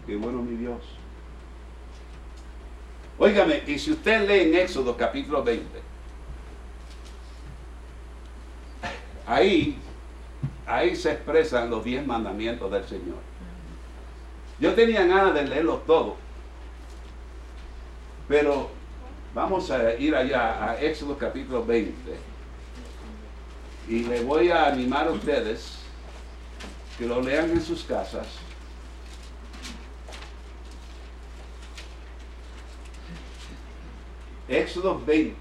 qué bueno mi Dios. Óigame, y si usted lee en Éxodo capítulo 20, ahí se expresan los 10 mandamientos del Señor. Yo tenía ganas de leerlos todos, pero vamos a ir allá a Éxodo capítulo 20 y le voy a animar a ustedes que lo lean en sus casas. Éxodo 20.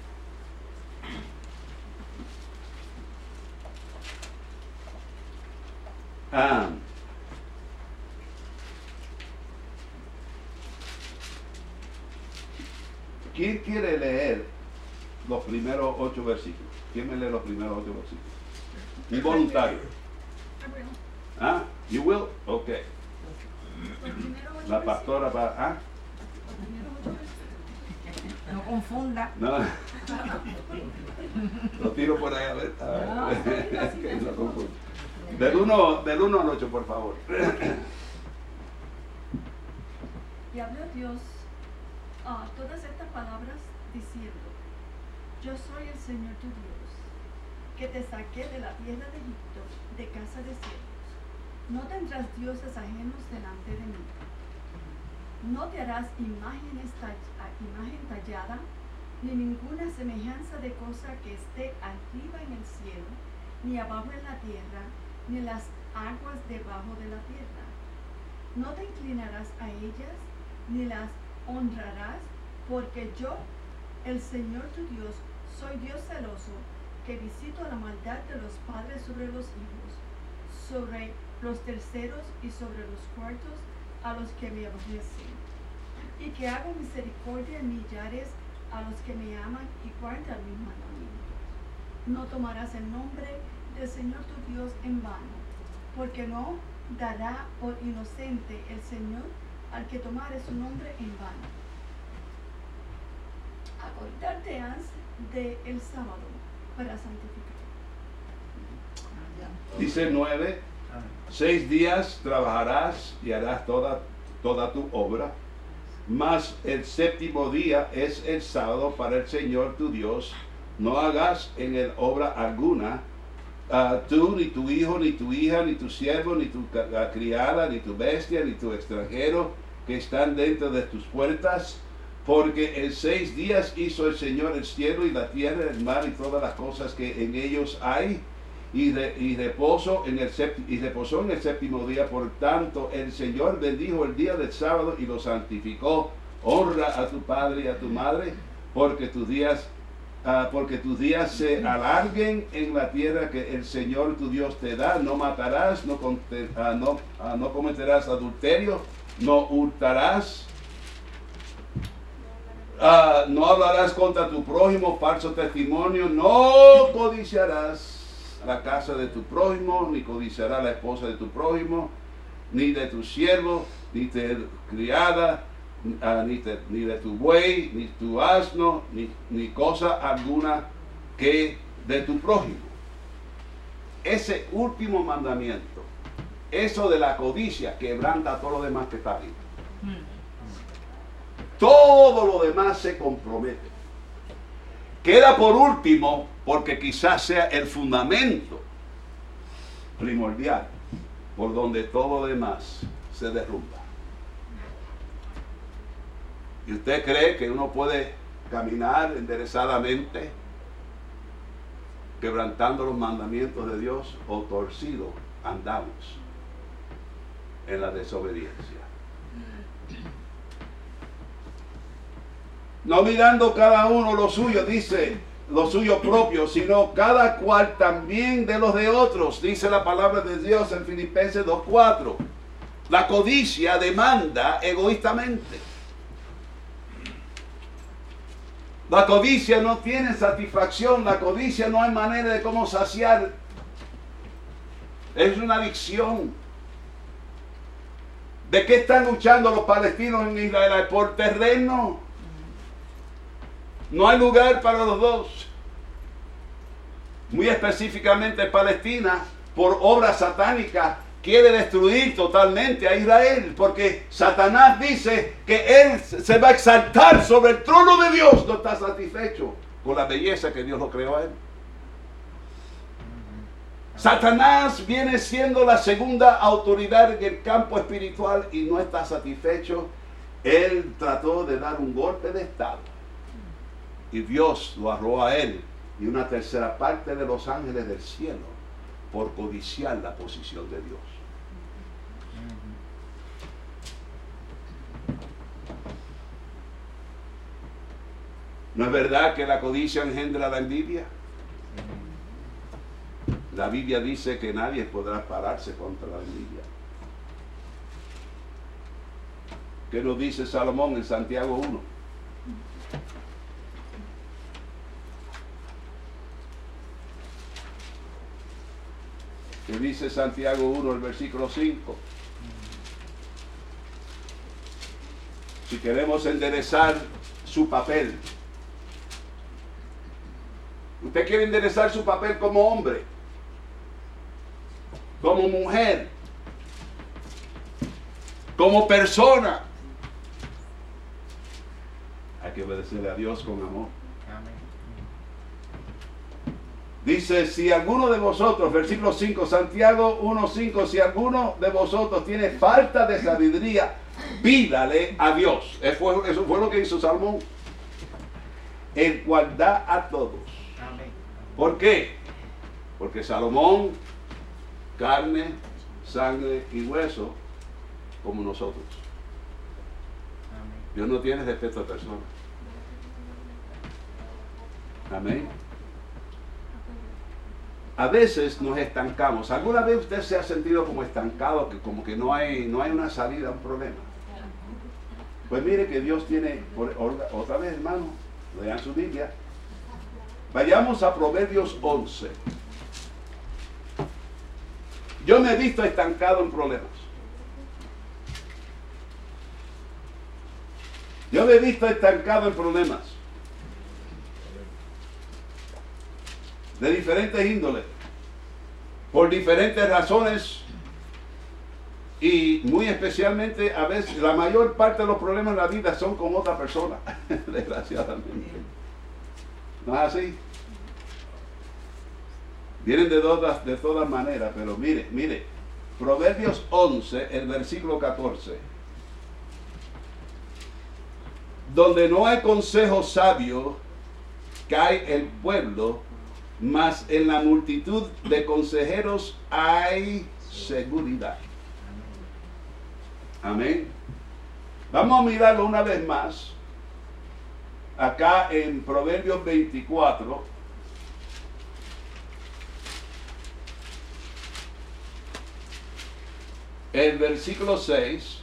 ¿Quién quiere leer los primeros 8 versículos? ¿Quién me lee los primeros 8 versículos? Un voluntario. ¿Ah? You will? Ok. La pastora va. ¿Ah? No confunda. No. Lo tiro por ahí a ver. Que no confunda. Del 1 al 8, por favor. Y habló Dios todas estas palabras diciendo: Yo soy el Señor tu Dios, que te saqué de la tierra de Egipto, de casa de siervos. No tendrás dioses ajenos delante de mí. No te harás imagen tallada, ni ninguna semejanza de cosa que esté arriba en el cielo, ni abajo en la tierra, ni las aguas debajo de la tierra. No te inclinarás a ellas, ni las honrarás, porque yo, el Señor tu Dios, soy Dios celoso, que visito la maldad de los padres sobre los hijos, sobre los terceros y sobre los cuartos a los que me aborrecen, y que hago misericordia en millares a los que me aman y guardan mis mandamientos. No tomarás el nombre del Señor tu Dios en vano, porque no dará por inocente el Señor al que tomare su nombre en vano. Acordarte has del sábado para santificar. Dice 9, 6 días trabajarás y harás toda tu obra, mas el séptimo día es el sábado para el Señor tu Dios. No hagas en él obra alguna, tú, ni tu hijo, ni tu hija, ni tu siervo, ni tu criada, ni tu bestia, ni tu extranjero que están dentro de tus puertas, porque en 6 días hizo el Señor el cielo y la tierra, el mar y todas las cosas que en ellos hay, y reposó en el séptimo día. Por tanto, el Señor bendijo el día del sábado y lo santificó. Honra a tu padre y a tu madre, porque tus días se alarguen en la tierra que el Señor tu Dios te da. No matarás, no cometerás adulterio, no hurtarás, no hablarás contra tu prójimo falso testimonio, no codiciarás la casa de tu prójimo, ni codiciarás la esposa de tu prójimo, ni de tu siervo, ni de criada, ni de tu buey, ni tu asno, ni cosa alguna que de tu prójimo. Ese último mandamiento, eso de la codicia, quebranta todo lo demás que está ahí. Todo lo demás se compromete. Queda por último, porque quizás sea el fundamento primordial, por donde todo lo demás se derrumba. ¿Y usted cree que uno puede caminar enderezadamente, quebrantando los mandamientos de Dios, o torcido andamos en la desobediencia? No mirando cada uno lo suyo, dice, lo suyo propio, sino cada cual también de los de otros, dice la palabra de Dios en Filipenses 2:4. La codicia demanda egoístamente. La codicia no tiene satisfacción, la codicia no hay manera de cómo saciar. Es una adicción. ¿De qué están luchando los palestinos en Israel? Por terreno. No hay lugar para los dos. Muy específicamente Palestina, por obras satánicas quiere destruir totalmente a Israel, porque Satanás dice que él se va a exaltar sobre el trono de Dios. No está satisfecho con la belleza que Dios lo creó a él. Satanás viene siendo la segunda autoridad en el campo espiritual y no está satisfecho. Él trató de dar un golpe de estado y Dios lo arrojó a él y una tercera parte de los ángeles del cielo por codiciar la posición de Dios. ¿No es verdad que la codicia engendra la envidia? La Biblia dice que nadie podrá pararse contra la envidia. ¿Qué nos dice Salomón en Santiago 1? ¿Qué dice Santiago 1, el versículo 5? Si queremos enderezar su papel. Usted quiere enderezar su papel como hombre, como mujer, como persona. Hay que obedecerle a Dios con amor. Dice, si alguno de vosotros, versículo 5, Santiago 1:5, si alguno de vosotros tiene falta de sabiduría, pídale a Dios. Eso fue lo que hizo Salomón, el cual da a todos. ¿Por qué? Porque Salomón, carne, sangre y hueso, como nosotros. Dios no tiene respeto a personas. Amén. A veces nos estancamos. ¿Alguna vez usted se ha sentido como estancado, que como que no hay una salida a un problema? Pues mire que Dios tiene, otra vez hermano, lean su Biblia. Vayamos a Proverbios 11. Yo me he visto estancado en problemas. Yo me he visto estancado en problemas de diferentes índoles, por diferentes razones y muy especialmente a veces la mayor parte de los problemas en la vida son con otra persona, desgraciadamente. ¿No es así? Vienen de todas maneras, pero mire, Proverbios 11, el versículo 14. Donde no hay consejo sabio, cae el pueblo, mas en la multitud de consejeros hay seguridad. Amén. Vamos a mirarlo una vez más. Acá en Proverbios 24. El versículo 6.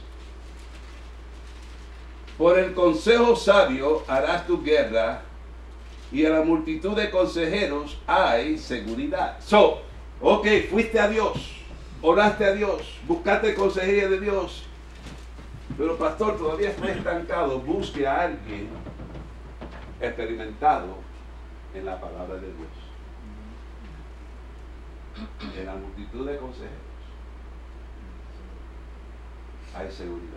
Por el consejo sabio harás tu guerra, y a la multitud de consejeros hay seguridad. Ok, fuiste a Dios, oraste a Dios, buscaste consejería de Dios, pero pastor, todavía está estancado. Busque a alguien experimentado en la palabra de Dios. En la multitud de consejeros hay seguridad.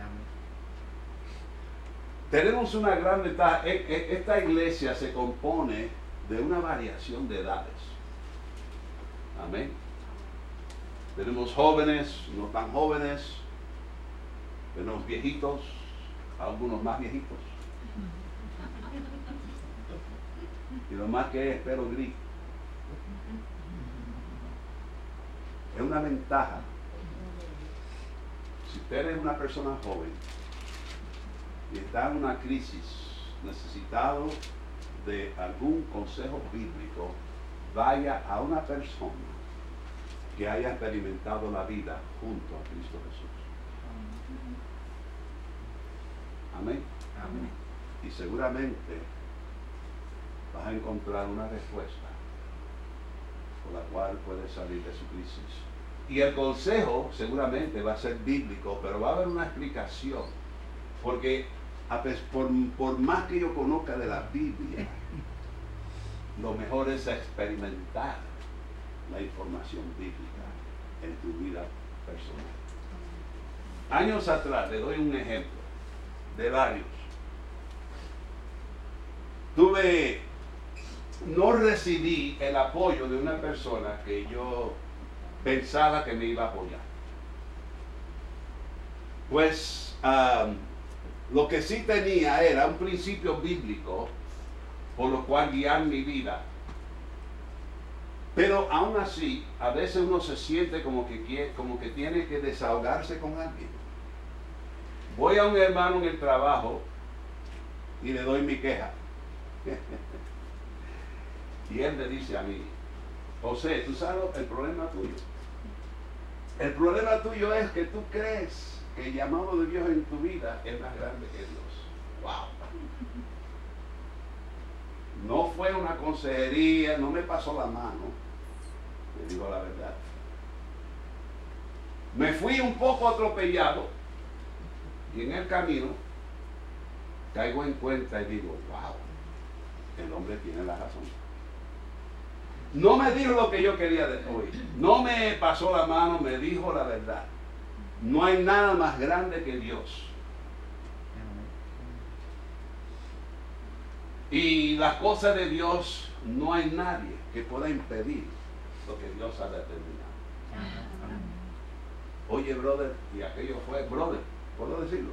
Tenemos una gran ventaja. Esta iglesia se compone de una variación de edades. Amén. Tenemos jóvenes, no tan jóvenes, tenemos viejitos, algunos más viejitos. Y lo más que es pelo gris. Es una ventaja. Si usted es una persona joven y está en una crisis, necesitado de algún consejo bíblico, vaya a una persona que haya experimentado la vida junto a Cristo Jesús. Amén. Amén. Y seguramente vas a encontrar una respuesta por la cual puedes salir de su crisis. Y el consejo seguramente va a ser bíblico, pero va a haber una explicación, porque por más que yo conozca de la Biblia, lo mejor es experimentar la información bíblica en tu vida personal. Años atrás, le doy un ejemplo de varios. No recibí el apoyo de una persona que yo pensaba que me iba a apoyar. Pues lo que sí tenía era un principio bíblico por lo cual guiar mi vida. Pero aún así, a veces uno se siente como que tiene que desahogarse con alguien. Voy a un hermano en el trabajo y le doy mi queja. Y él me dice a mí, José, ¿tú sabes el problema tuyo? El problema tuyo es que tú crees que el llamado de Dios en tu vida es más grande que Dios. ¡Wow! No fue una consejería, no me pasó la mano, le digo la verdad. Me fui un poco atropellado y en el camino caigo en cuenta y digo, wow, el hombre tiene la razón. No me dijo lo que yo quería oír, no me pasó la mano, me dijo la verdad. No hay nada más grande que Dios. Y las cosas de Dios, no hay nadie que pueda impedir lo que Dios ha determinado. Oye, brother, y aquello fue, brother, ¿puedo decirlo?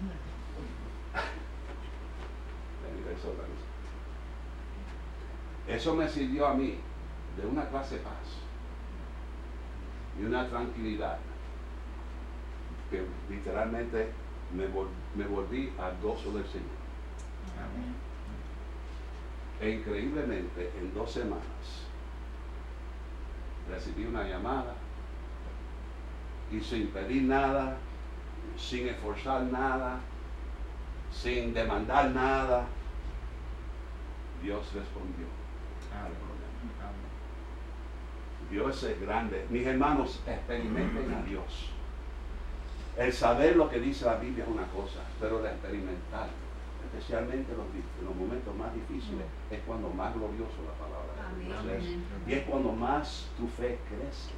Eso me sirvió a mí de una clase de paz y una tranquilidad que literalmente me volví al gozo del Señor. Amén. E increíblemente, en 2 semanas recibí una llamada y sin pedir nada, sin esforzar nada, sin demandar nada, Dios respondió al problema. Dios es grande. Mis hermanos, experimenten a Dios. El saber lo que dice la Biblia es una cosa, pero el experimentar, especialmente en los momentos más difíciles, es cuando más glorioso la palabra de Dios es. Y es cuando más tu fe crece.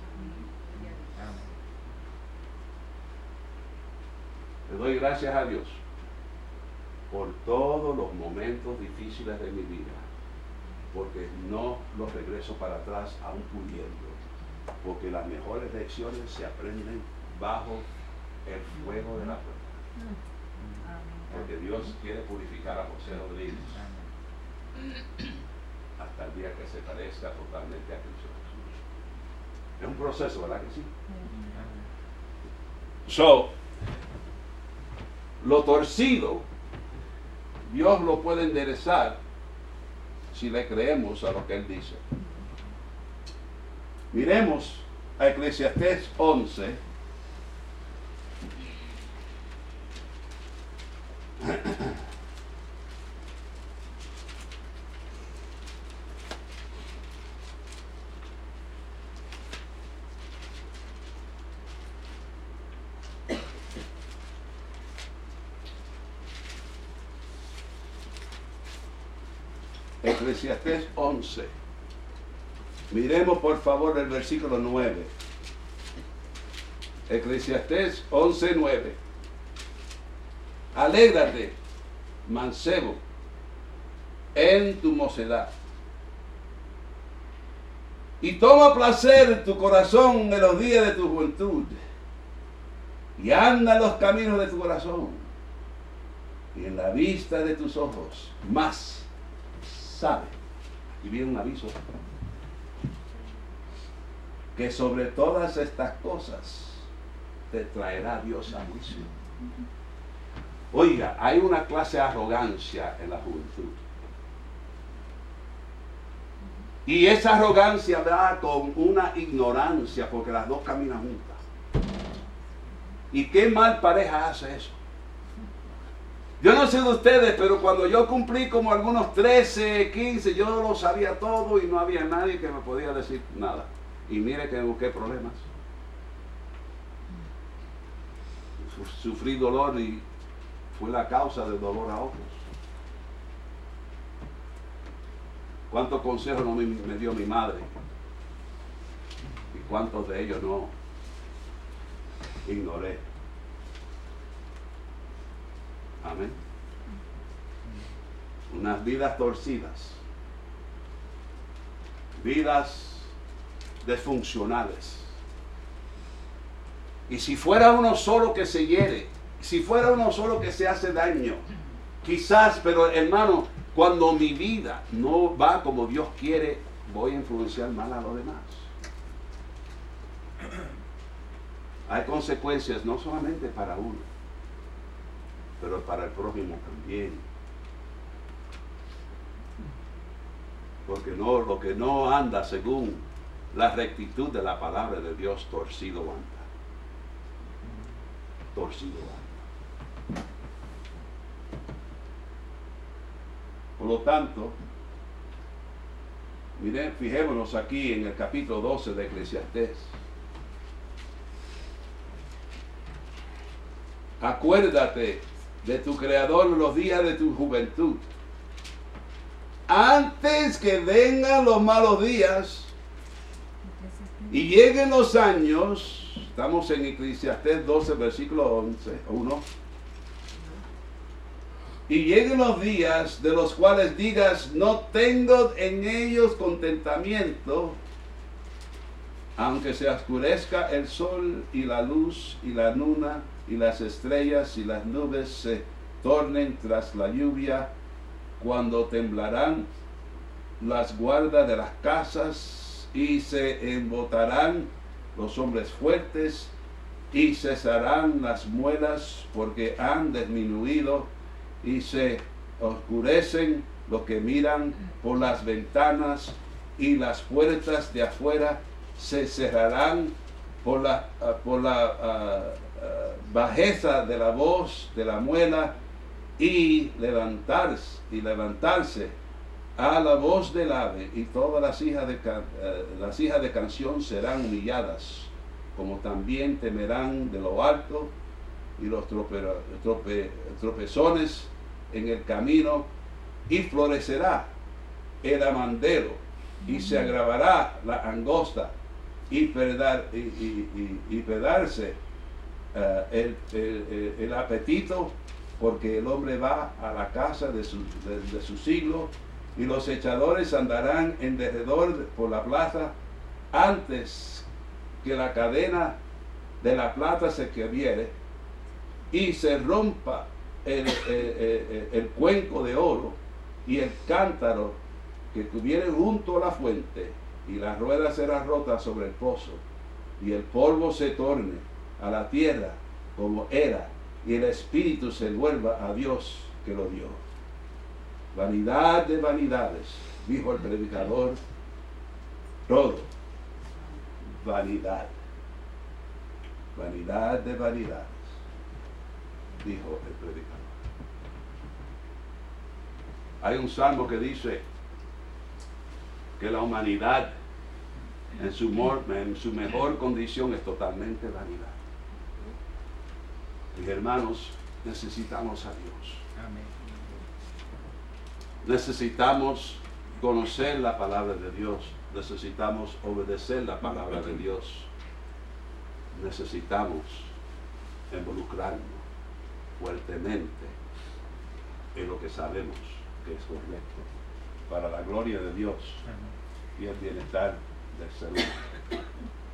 Le doy gracias a Dios por todos los momentos difíciles de mi vida, porque no los regreso para atrás aún pudiendo, porque las mejores lecciones se aprenden bajo el fuego de la prueba. Porque Dios quiere purificar a José Rodríguez hasta el día que se parezca totalmente a Cristo Jesús. Es un proceso, ¿verdad que sí? Lo torcido, Dios lo puede enderezar si le creemos a lo que Él dice. Miremos a Eclesiastés 11. Eclesiastés 11. Miremos por favor el versículo 9. Eclesiastés 11:9. Alégrate, mancebo, en tu mocedad, y toma placer tu corazón en los días de tu juventud, y anda en los caminos de tu corazón, y en la vista de tus ojos, más sabe, y viene un aviso, que sobre todas estas cosas te traerá Dios a juicio. Oiga, hay una clase de arrogancia en la juventud. Y esa arrogancia va con una ignorancia, porque las dos caminan juntas. ¿Y qué mal pareja hace eso? Yo no sé de ustedes, pero cuando yo cumplí como algunos 13, 15, yo lo sabía todo y no había nadie que me podía decir nada. Y mire que me busqué problemas. Sufrí dolor y fue la causa del dolor a otros. ¿Cuántos consejos no me dio mi madre? ¿Y cuántos de ellos no ignoré. Amén. Unas vidas torcidas, vidas disfuncionales. Y si fuera uno solo que se hiere, si fuera uno solo que se hace daño, quizás, pero hermano, cuando mi vida no va como Dios quiere, voy a influenciar mal a los demás. Hay consecuencias no solamente para uno, pero para el prójimo también. Porque no, lo que no anda según la rectitud de la palabra de Dios, torcido anda. Torcido anda. Por lo tanto, miren, fijémonos aquí en el capítulo 12 de Eclesiastés. Acuérdate de tu Creador en los días de tu juventud, antes que vengan los malos días y lleguen los años. Estamos en Eclesiastés 12, versículo 1. Y lleguen los días de los cuales digas, no tengo en ellos contentamiento, aunque se oscurezca el sol y la luz y la luna y las estrellas y las nubes se tornen tras la lluvia, cuando temblarán las guardas de las casas y se embotarán los hombres fuertes y cesarán las muelas porque han disminuido y se oscurecen los que miran por las ventanas y las puertas de afuera se cerrarán por la bajeza de la voz de la muela y levantarse a la voz del ave, y todas las hijas de canción serán humilladas, como también temerán de lo alto y los tropezones en el camino, y florecerá el amandero y se agravará la angosta y perdarse el apetito, porque el hombre va a la casa de su siglo, y los echadores andarán en derredor por la plaza antes que la cadena de la plata se quebriere y se rompa el cuenco de oro y el cántaro que tuviere junto a la fuente, y la rueda será rota sobre el pozo, y el polvo se torne a la tierra como era, y el espíritu se vuelva a Dios que lo dio. Vanidad de vanidades, dijo el predicador, todo vanidad. Vanidad de vanidades, dijo el predicador. Hay un salmo que dice que la humanidad en su mejor condición es totalmente vanidad. Y hermanos, necesitamos a Dios. Amén. Necesitamos conocer la palabra de Dios. Necesitamos obedecer la palabra de Dios. Necesitamos involucrarnos fuertemente en lo que sabemos que es correcto para la gloria de Dios y el bienestar del ser humano.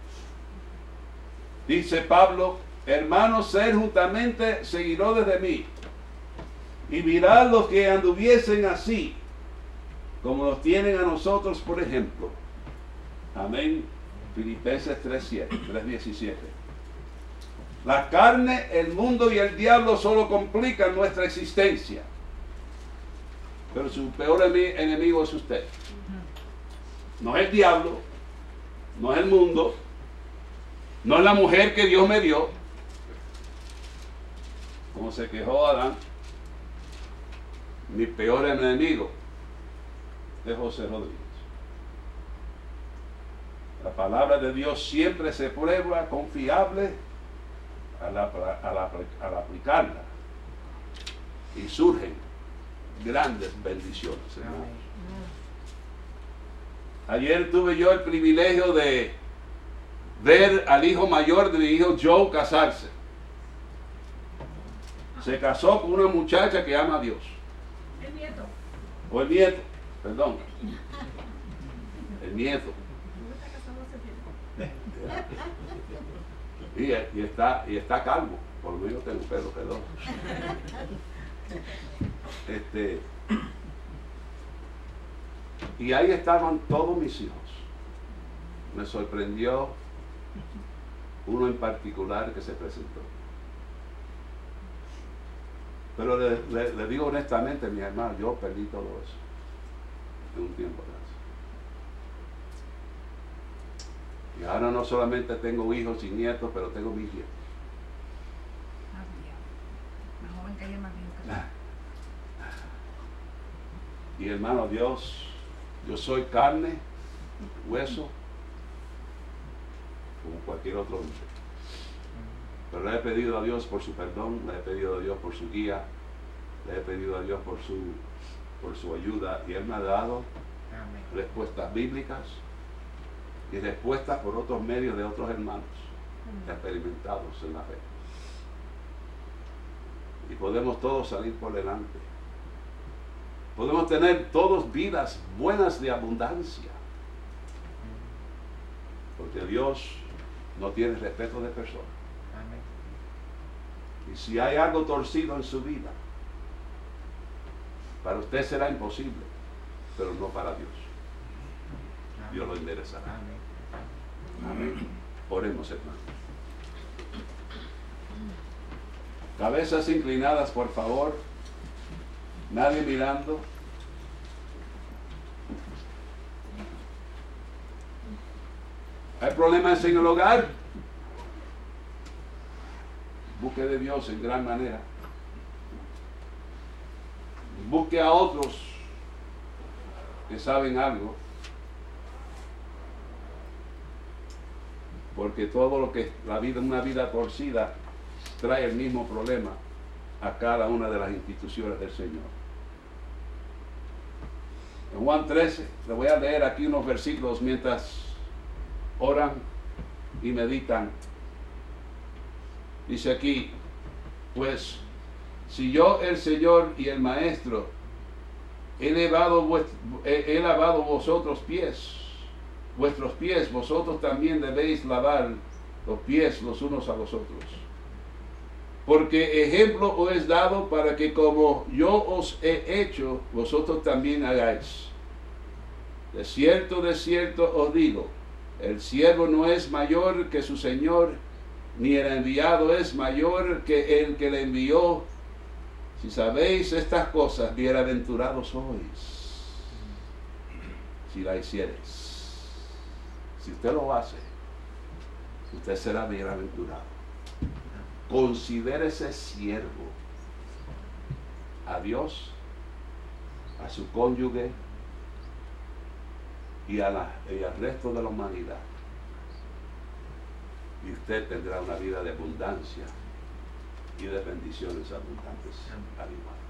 Dice Pablo: hermanos, sed juntamente seguidores de mí, y mirad los que anduviesen así, como nos tienen a nosotros por ejemplo. Amén. Filipenses 3:17. La carne, el mundo y el diablo solo complican nuestra existencia, pero su peor enemigo es usted. No es el diablo, no es el mundo, no es la mujer que Dios me dio, como se quejó Adán. Mi peor enemigo es José Rodríguez. La palabra de Dios siempre se prueba confiable al aplicarla, y surgen grandes bendiciones, hermanos. Ayer tuve yo el privilegio de ver al hijo mayor de mi hijo Joe casarse. Se casó con una muchacha que ama a Dios. El nieto. O el nieto, perdón. El nieto. No está casado hace tiempo. Y está calvo. Por lo menos tengo pelo, perdón. Y ahí estaban todos mis hijos. Me sorprendió uno en particular que se presentó. Pero le digo honestamente, mi hermano, yo perdí todo eso de un tiempo atrás. Y ahora no solamente tengo hijos y nietos, pero tengo mis nietos. Más viejo. Más joven que ella, más viejo que Y hermano, Dios, yo soy carne, hueso, como cualquier otro hombre. Pero le he pedido a Dios por su perdón, le he pedido a Dios por su guía, le he pedido a Dios por su ayuda, y Él me ha dado respuestas bíblicas y respuestas por otros medios de otros hermanos experimentados en la fe. Y podemos todos salir por delante. Podemos tener todos vidas buenas de abundancia. Porque Dios no tiene respeto de personas. Y si hay algo torcido en su vida, para usted será imposible, pero no para Dios. Dios lo enderezará. Amén. Oremos, hermanos. Cabezas inclinadas, por favor. Nadie mirando. ¿Hay problemas en el hogar? Busque de Dios en gran manera. Busque a otros que saben algo. Porque todo lo que una vida torcida trae el mismo problema a cada una de las instituciones del Señor. En Juan 13, le voy a leer aquí unos versículos mientras oran y meditan. Dice aquí, pues, si yo, el Señor y el Maestro, he lavado vuestros pies, vosotros también debéis lavar los pies los unos a los otros. Porque ejemplo os es dado para que como yo os he hecho, vosotros también hagáis. De cierto os digo, el siervo no es mayor que su Señor, ni el enviado es mayor que el que le envió. Si sabéis estas cosas, bienaventurados sois, si la hiciereis. Si usted lo hace, usted será bienaventurado. Considérese siervo a Dios, a su cónyuge y al resto de la humanidad. Y usted tendrá una vida de abundancia y de bendiciones abundantes al igual.